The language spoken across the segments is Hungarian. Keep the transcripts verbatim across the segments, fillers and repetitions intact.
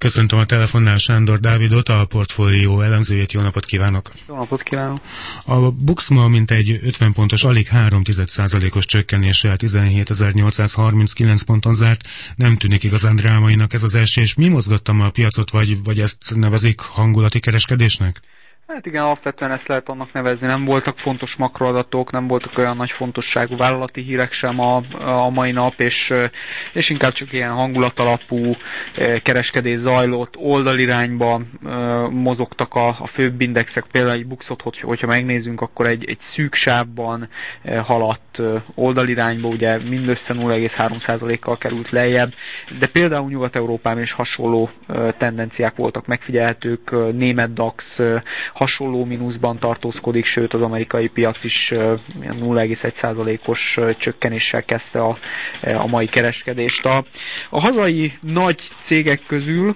Köszöntöm a telefonnál Sándor Dávidot, a Portfólió elemzőjét. Jó napot kívánok! Jó napot kívánok! A BUX ma mintegy ötven pontos, alig három tized százalékos csökkenéssel tizenhétezer-nyolcszázharminckilenc ponton zárt. Nem tűnik igazán drámainak ez az esés. Mi mozgatta ma a piacot, vagy, vagy ezt nevezik hangulati kereskedésnek? Hát igen, alapvetően ezt lehet annak nevezni. Nem voltak fontos makroadatok, nem voltak olyan nagy fontosságú vállalati hírek sem a, a mai nap, és, és inkább csak ilyen hangulatalapú kereskedés zajlott, oldalirányba mozogtak a, a főbb indexek, például egy buxot, hogy, hogyha megnézzünk, akkor egy, egy szűk sávban haladt oldalirányba, ugye mindössze nulla egész három százalékkal került lejjebb, de például Nyugat-Európában is hasonló tendenciák voltak megfigyelhetők, német DAX hasonló mínuszban tartózkodik, sőt az amerikai piac is nulla egész egy százalékos csökkenéssel kezdte a, a mai kereskedést. A, a hazai nagy cégek közül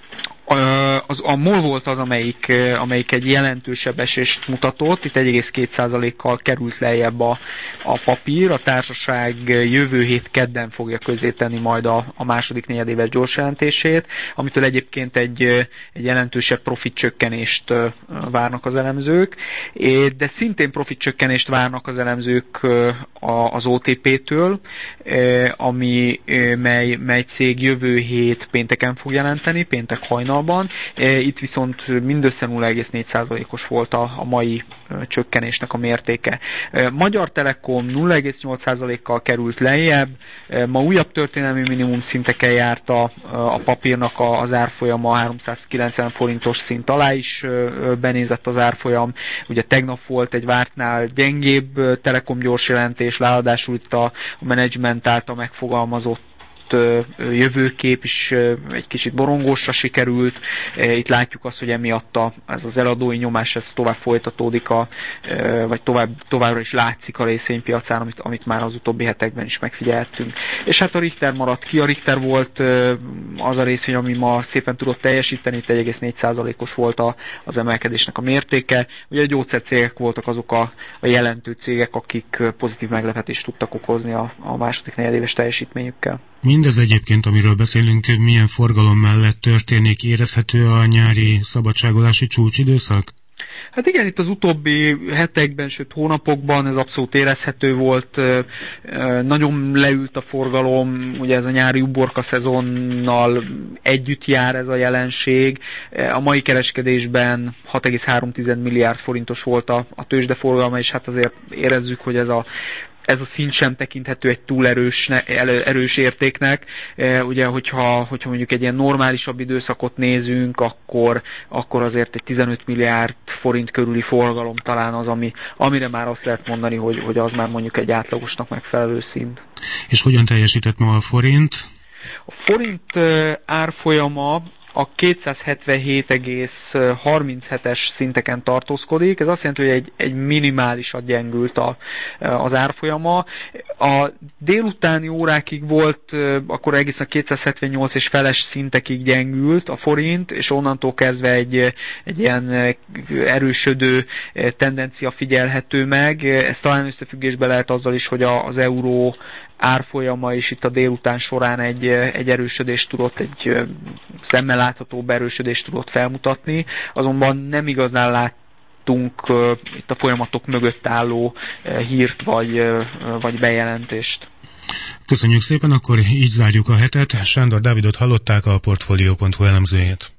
Az, a MOL volt az, amelyik, amelyik egy jelentősebb esést mutatott, itt egy egész két százalékkal került lejjebb a, a papír, a társaság jövő hét kedden fogja közzétenni majd a, a második negyedéves gyors jelentését, amitől egyébként egy, egy jelentősebb profitcsökkenést várnak az elemzők, de szintén profitcsökkenést várnak az elemzők az o té pé-től, ami, mely, mely cég jövő hét pénteken fog jelenteni, péntek hajnal. Itt viszont mindössze nulla egész négy százalékos volt a, a mai csökkenésnek a mértéke. Magyar Telekom nulla egész nyolc százalékkal került lejjebb, ma újabb történelmi minimum szinteken járt a, a papírnak az árfolyama, háromszázkilencven forintos szint alá is benézett az árfolyam. Ugye tegnap volt egy vártnál gyengébb Telekom gyors jelentés, ráadásul itt a, a menedzsment által megfogalmazott jövőkép is egy kicsit borongósra sikerült. Itt látjuk azt, hogy emiatt a, ez az eladói nyomás ez tovább folytatódik, a, vagy tovább, továbbra is látszik a részvénypiacán, amit, amit már az utóbbi hetekben is megfigyeltünk. És hát a Richter maradt ki. A Richter volt az a részvény, ami ma szépen tudott teljesíteni, itt egy egész négy százalékos volt a, az emelkedésnek a mértéke. Ugye a gyógyszercégek voltak azok a, a jelentő cégek, akik pozitív meglepetést tudtak okozni a, a második negyedéves teljesítményükkel. Mindez egyébként, amiről beszélünk, milyen forgalom mellett történik, érezhető a nyári szabadságolási csúcsidőszak? Hát igen, itt az utóbbi hetekben, sőt hónapokban ez abszolút érezhető volt, nagyon leült a forgalom, ugye ez a nyári uborka szezonnal együtt jár ez a jelenség. A mai kereskedésben hat egész három milliárd forintos volt a, a tőzsdeforgalma, és hát azért érezzük, hogy ez a Ez a szint sem tekinthető egy túl erős, erős értéknek. Ugye, hogyha, hogyha mondjuk egy ilyen normálisabb időszakot nézünk, akkor, akkor azért egy tizenöt milliárd forint körüli forgalom talán az, ami, amire már azt lehet mondani, hogy, hogy az már mondjuk egy átlagosnak megfelelő szint. És hogyan teljesített ma a forint? A forint árfolyama a kétszázhetvenhét egész harminchetes szinteken tartózkodik. Ez azt jelenti, hogy egy, egy minimálisat gyengült a, az árfolyama. A délutáni órákig volt, akkor egészen kétszázhetvennyolc és feles szintekig gyengült a forint, és onnantól kezdve egy, egy ilyen erősödő tendencia figyelhető meg. Ez talán összefüggésben lehet azzal is, hogy a, az euró árfolyama is itt a délután során egy, egy erősödést tudott, egy szemmel láthatóbb erősödést tudott felmutatni, azonban nem igazán láttunk uh, itt a folyamatok mögött álló uh, hírt vagy, uh, vagy bejelentést. Köszönjük szépen, akkor így zárjuk a hetet. Sándor Dávidot hallották, a Portfolio pont hu elemzőjét.